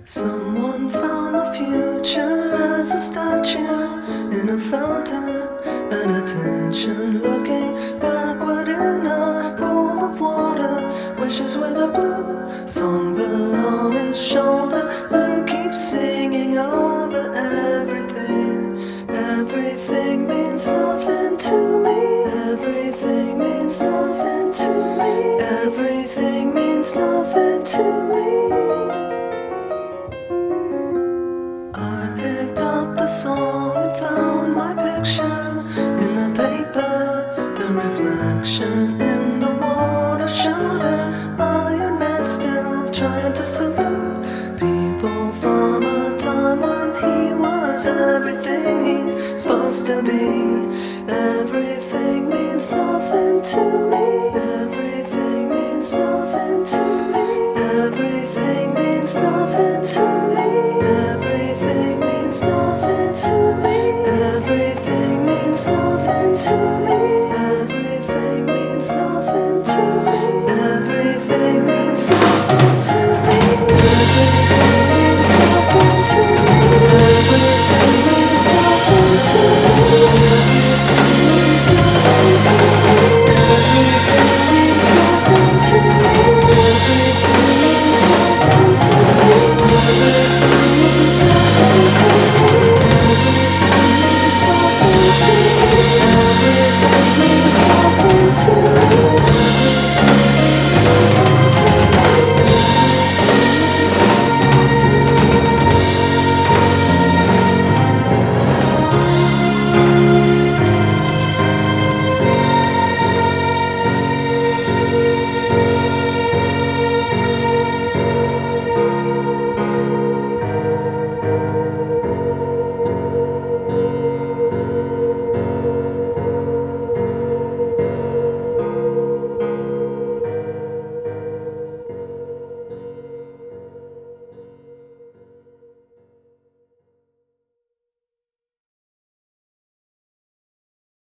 Someone found the future as a statue in a fountain, and attention looking backward in a pool of water. Wishes with a blue songbird on his shoulder who keeps singing over everything. Everything means nothing to me. Everything means nothing to me. Everything means nothing to me. I picked up the song and found my picture in the paper. The reflection in the water showed an Iron Man still trying to salute people from a time when he was everything he's supposed to be. Everything means nothing to me. Everything means nothing to me. Everything means nothing to me. Everything means nothing to me. Everything means nothing to me. Everything means nothing.